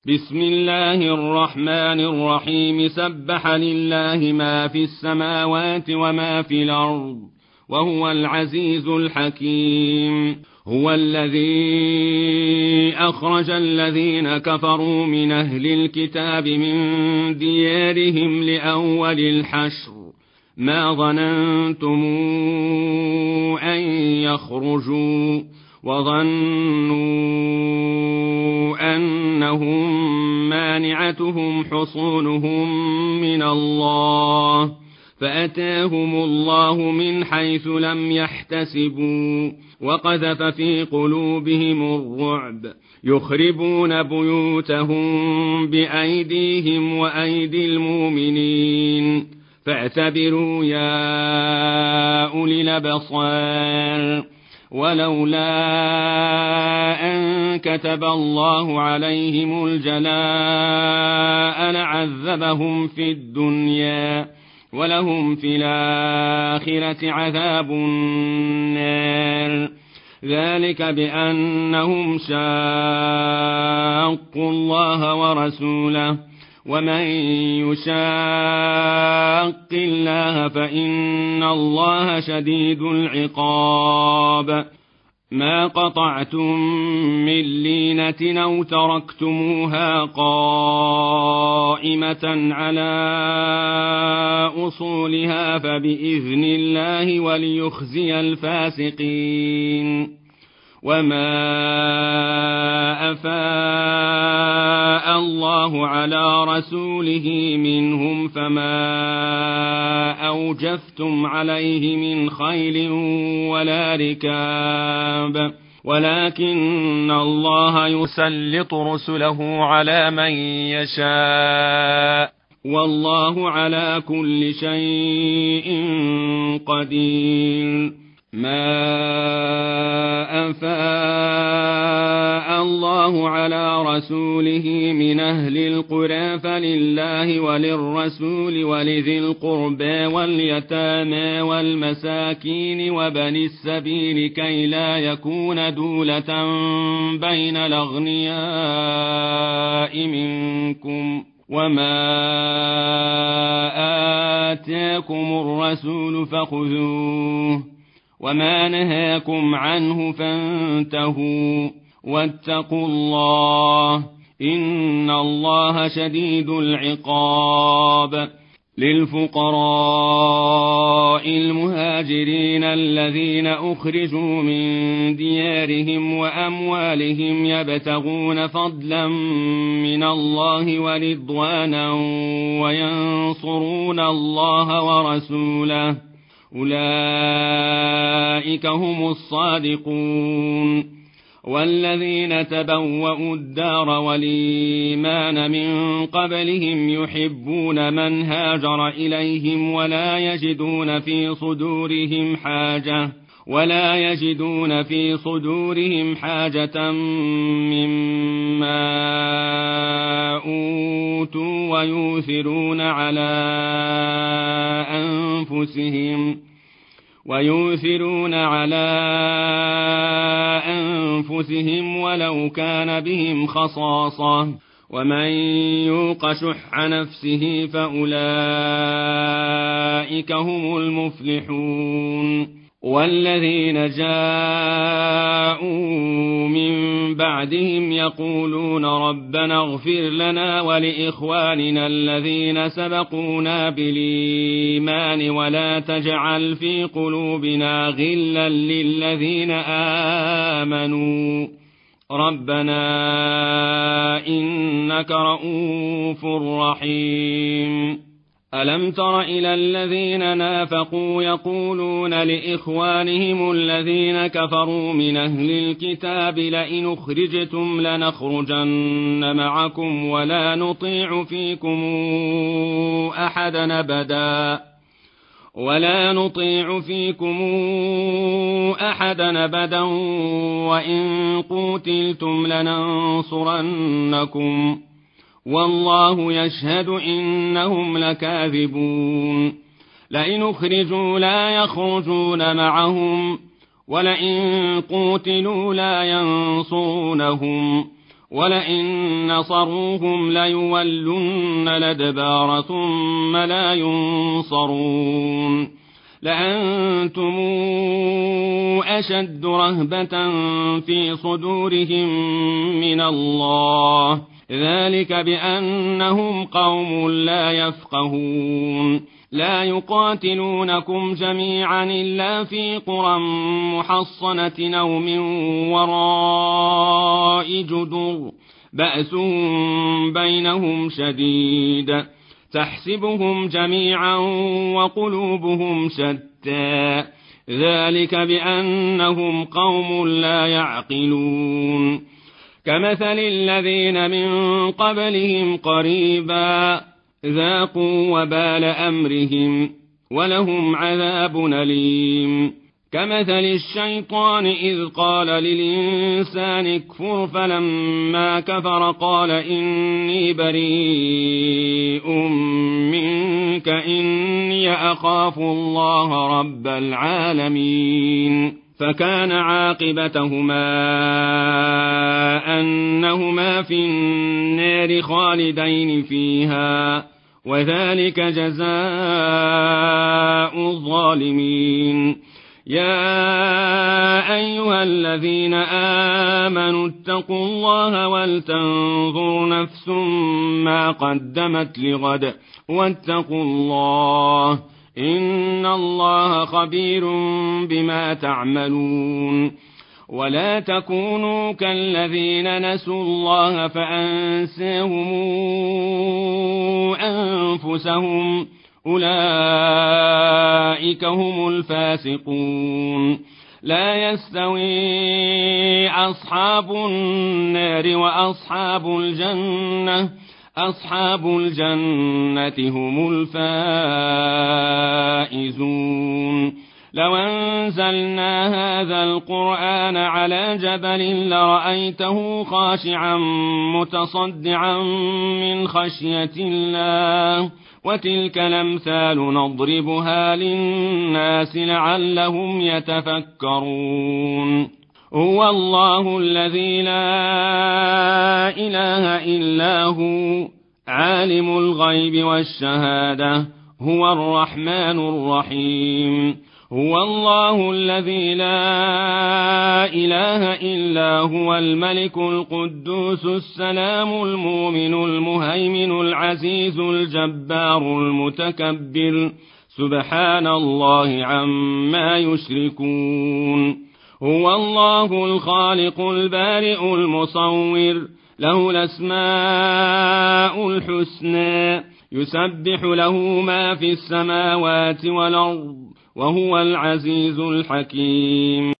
بسم الله الرحمن الرحيم سبح لله ما في السماوات وما في الأرض وهو العزيز الحكيم. هو الذي أخرج الذين كفروا من أهل الكتاب من ديارهم لأول الحشر ما ظننتم أن يخرجوا وظنوا أنهم مانعتهم حصونهم من الله فأتاهم الله من حيث لم يحتسبوا وقذف في قلوبهم الرعب يخربون بيوتهم بأيديهم وأيدي المؤمنين فاعتبروا يا أولي الأبصار. ولولا أن كتب الله عليهم الجلاء لعذبهم في الدنيا ولهم في الآخرة عذاب النار ذلك بأنهم شاقوا الله ورسوله ومن يشاق الله فإن الله شديد العقاب. ما قطعتم من لينة أو تركتموها قائمة على أصولها فبإذن الله وليخزي الفاسقين. وما أفاء الله على رسوله منهم فما أوجفتم عليه من خيل ولا ركاب ولكن الله يسلط رسله على من يشاء والله على كل شيء قدير. ما أفاء الله على رسوله من أهل القرى فلله وللرسول ولذي القربى واليتامى والمساكين وبني السبيل كي لا يكون دولة بين الأغنياء منكم وما آتاكم الرسول فخذوه وما نهاكم عنه فانتهوا واتقوا الله إن الله شديد العقاب. للفقراء المهاجرين الذين أخرجوا من ديارهم وأموالهم يبتغون فضلا من الله ورضوانا وينصرون الله ورسوله أولئك هم الصادقون. والذين تبوأوا الدار والإيمان من قبلهم يحبون من هاجر إليهم ولا يجدون في صدورهم حاجة مما أوتوا ويؤثرون على أنفسهم ولو كان بهم خصاصة ومن يوق شح نفسه فأولئك هم المفلحون. والذين جاءوا من بعدهم يقولون ربنا اغفر لنا ولإخواننا الذين سبقونا بالإيمان ولا تجعل في قلوبنا غلا للذين آمنوا ربنا إنك رؤوف رحيم. ألم تر إلى الذين نافقوا يقولون لإخوانهم الذين كفروا من أهل الكتاب لئن أخرجتم لنخرجن معكم ولا نطيع فيكم أحدا أبدا وإن قوتلتم لننصرنكم والله يشهد إنهم لكاذبون. لئن أخرجوا لا يخرجون معهم ولئن قوتلوا لا ينصرونهم ولئن نصروهم ليولن الأدبار ثم لا ينصرون لأنتم أشد رهبة في صدورهم من الله ذلك بأنهم قوم لا يفقهون لا يقاتلونكم جميعا إلا في قرى محصنة أو من وراء جدر بأس بينهم شديد تحسبهم جميعا وقلوبهم شتى ذلك بأنهم قوم لا يعقلون كمثل الذين من قبلهم قريبا ذاقوا وبال أمرهم ولهم عذاب أليم كمثل الشيطان إذ قال للإنسان اكفر فلما كفر قال إني بريء منك إني أخاف الله رب العالمين فكان عاقبتهما أنهما في النار خالدين فيها وذلك جزاء الظالمين يا أيها الذين آمنوا اتقوا الله ولتنظر نفس ما قدمت لغد واتقوا الله إن الله خبير بما تعملون ولا تكونوا كالذين نسوا الله فأنساهم أنفسهم أولئك هم الفاسقون لا يستوي أصحاب النار وأصحاب الجنة أصحاب الجنة هم الفائزون لو أنزلنا هذا القرآن على جبل لرأيته خاشعا متصدعا من خشية الله وتلك الأمثال نضربها للناس لعلهم يتفكرون هو الله الذي لا إله إلا هو عالم الغيب والشهادة هو الرحمن الرحيم هو الله الذي لا إله إلا هو الملك القدوس السلام المؤمن المهيمن العزيز الجبار المتكبر سبحان الله عما يشركون هو الله الخالق البارئ المصور له الأسماء الحسنى يسبح له ما في السماوات والأرض وهو العزيز الحكيم